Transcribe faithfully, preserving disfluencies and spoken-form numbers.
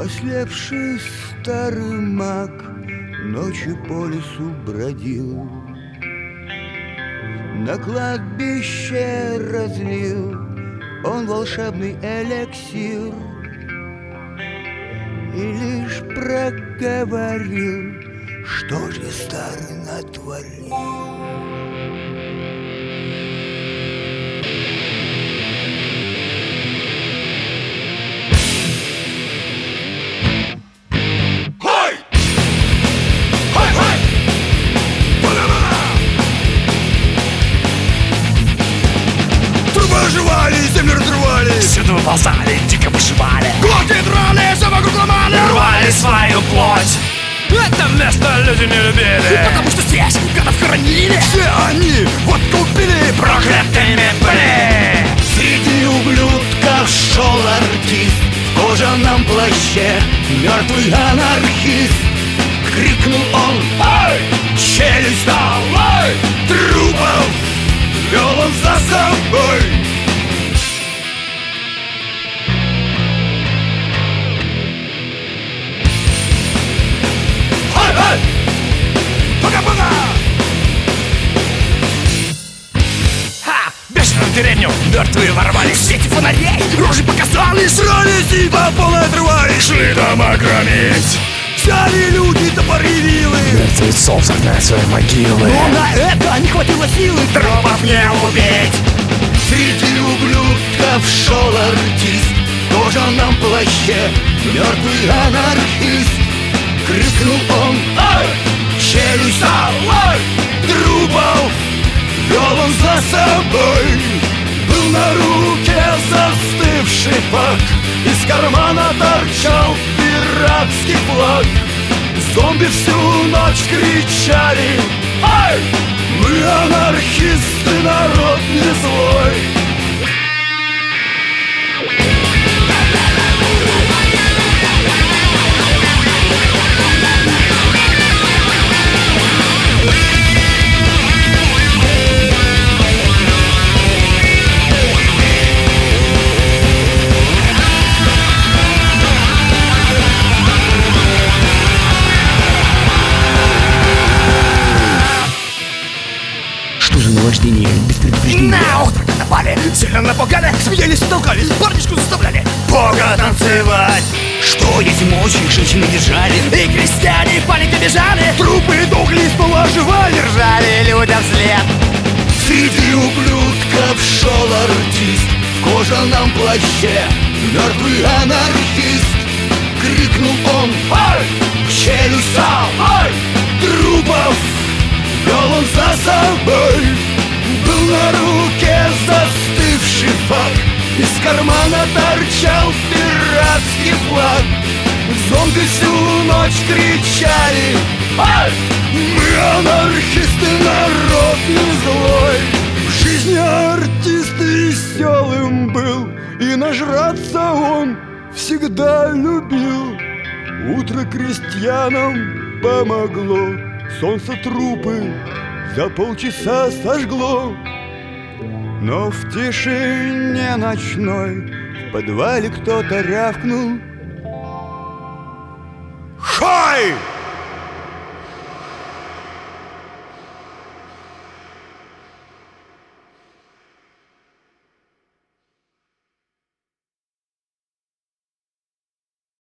Ослепший старый маг ночью по лесу бродил, на кладбище разлил он волшебный эликсир и лишь проговорил, что же старый натворил. Оживали, землю разрывали, всюду выползали, дико вышивали, глотки драли, все вокруг ломали, рвали свою плоть. Это место люди не любили, потому что здесь гадов хоронили. Все они вот купили, проклятыми были. Среди ублюдков шел артист в кожаном плаще, мертвый анархист. Крикнул он: ай! Челюсть дал, ай! Трупов вел он за собой. Пока-пока! Ха! Бешеную деревню мертвые ворвались, в свете фонарей рожи показали, срались и по полной отрывались, шли дома громить. Взяли люди топоры вилы, мертвецов загнать в свои могилы, но на это не хватило силы трупов не убить. Среди ублюдков шел артист в кожаном плаще, мертвый анархист. Крикнул он: ай! Челюсть дал, ай! Трупов вел он за собой. Был на руке застывший фак, из кармана торчал пиратский флаг. Зомби всю ночь кричали: ай! Мы анархисты, народ не злой. Наваждение без предупреждения. На утро напали, сильно напугали, смеялись и толкались, парнишку заставляли бога танцевать. Что есть мочи, женщины держали, и крестьяне в панике бежали, трупы дохли, снова оживали, ржали людям вслед. Среди ублюдков шел артист в кожаном плаще, мертвый анархист. Крикнул он: ай! Челюсть дал, ай! Трупов вел он за собой. Был на руке застывший фак, из кармана торчал пиратский флаг. Зомби всю ночь кричали: ай! Мы анархисты, народ не злой. В жизни артист веселым был, и нажраться он всегда любил. Утро крестьянам помогло, солнце трупы за полчаса сожгло. Но в тишине ночной в подвале кто-то рявкнул: